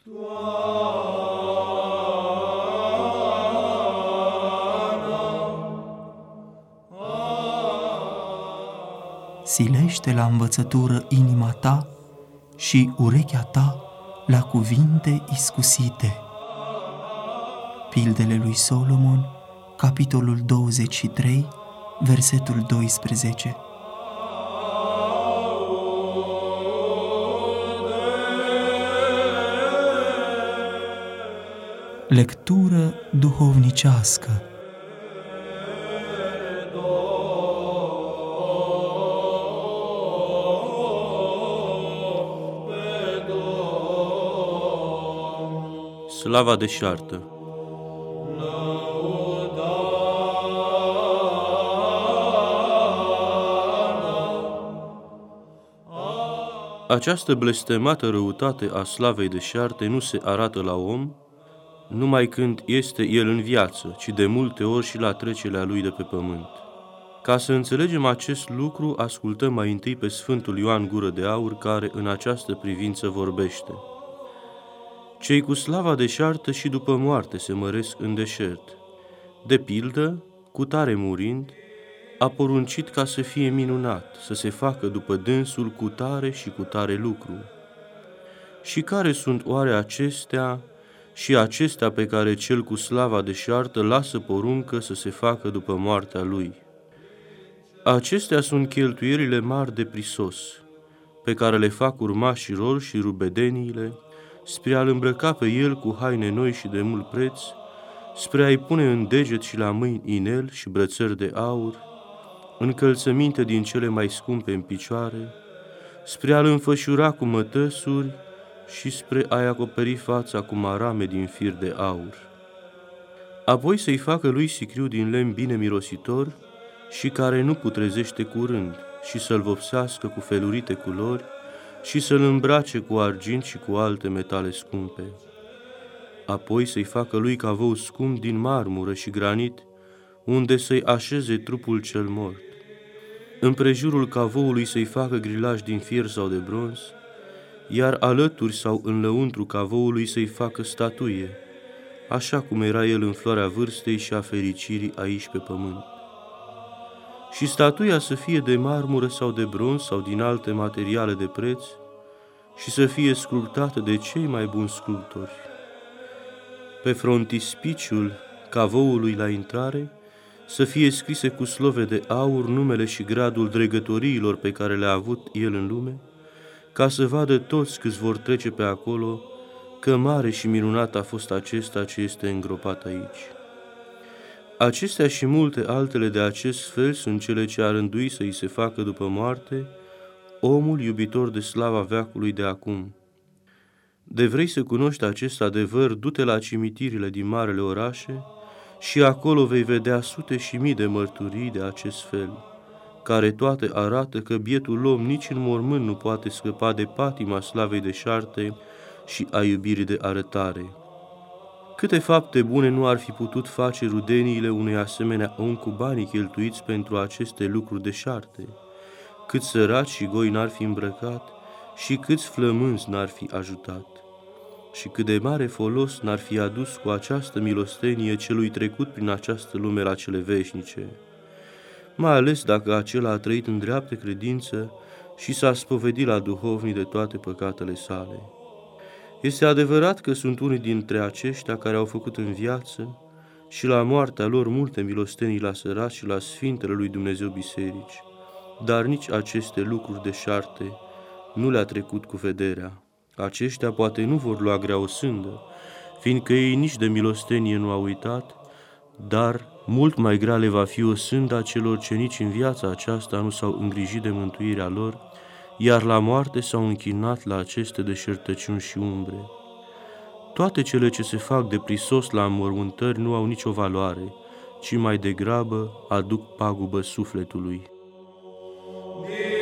Silește la învățătură inima ta și urechea ta la cuvinte iscusite. Pildele lui Solomon, capitolul 23, versetul 12. Lectură duhovnicească. Slava deșartă. Această blestemată răutate a slavei deșarte nu se arată la om numai când este el în viață, ci de multe ori și la trecerea lui de pe pământ. Ca să înțelegem acest lucru, ascultăm mai întâi pe Sfântul Ioan Gură de Aur, care în această privință vorbește. Cei cu slava deșartă și după moarte se măresc în deșert. De pildă, cutare murind, a poruncit ca să fie minunat, să se facă după dânsul cutare și cutare lucru. Și care sunt oare acestea și acestea pe care cel cu slava deșartă lasă poruncă să se facă după moartea lui? Acestea sunt cheltuielile mari de prisos, pe care le fac urmașii lor și rubedeniile, spre a-l îmbrăca pe el cu haine noi și de mult preț, spre a-i pune în deget și la mâini inel și brățări de aur, încălțăminte din cele mai scumpe în picioare, spre a-l înfășura cu mătăsuri și spre a-i acoperi fața cu marame din fir de aur. Apoi să-i facă lui sicriu din lemn bine mirositor și care nu putrezește curând, și să-l vopsească cu felurite culori, și să-l îmbrace cu argint și cu alte metale scumpe. Apoi să-i facă lui cavou scump din marmură și granit, unde să-i așeze trupul cel mort. Împrejurul cavoului să-i facă grilaj din fier sau de bronz, iar alături sau în lăuntru cavoului să-i facă statuie, așa cum era el în floarea vârstei și a fericirii aici pe pământ. Și statuia să fie de marmură sau de bronz sau din alte materiale de preț și să fie sculptată de cei mai buni sculptori. Pe frontispiciul cavoului la intrare să fie scrise cu slove de aur numele și gradul dregătoriilor pe care le-a avut el în lume, ca să vadă toți câți vor trece pe acolo că mare și minunat a fost acesta ce este îngropat aici. Acestea și multe altele de acest fel sunt cele ce ar îndui să îi se facă după moarte omul iubitor de slava veacului de acum. De vrei să cunoști acest adevăr, du-te la cimitirile din marele orașe și acolo vei vedea sute și mii de mărturii de acest fel, care toate arată că bietul om nici în mormânt nu poate scăpa de patima slavei deșarte și a iubirii de arătare. Câte fapte bune nu ar fi putut face rudeniile unui asemenea om cu banii cheltuiți pentru aceste lucruri deșarte, cât săraci și goi n-ar fi îmbrăcat și câți flămânzi n-ar fi ajutat, și cât de mare folos n-ar fi adus cu această milostenie celui trecut prin această lume la cele veșnice, mai ales dacă acela a trăit în dreaptă credință și s-a spovedit la duhovnii de toate păcatele sale. Este adevărat că sunt unii dintre aceștia care au făcut în viață și la moartea lor multe milostenii la săraci și la Sfintele lui Dumnezeu biserici, dar nici aceste lucruri deșarte nu le-a trecut cu vederea. Aceștia poate nu vor lua grea o sândă, fiindcă ei nici de milostenie nu au uitat, dar mult mai grea le va fi o sândă a celor ce nici în viața aceasta nu s-au îngrijit de mântuirea lor, iar la moarte s-au închinat la aceste deșertăciuni și umbre. Toate cele ce se fac de prisos la înmormântări nu au nicio valoare, ci mai degrabă aduc pagubă sufletului.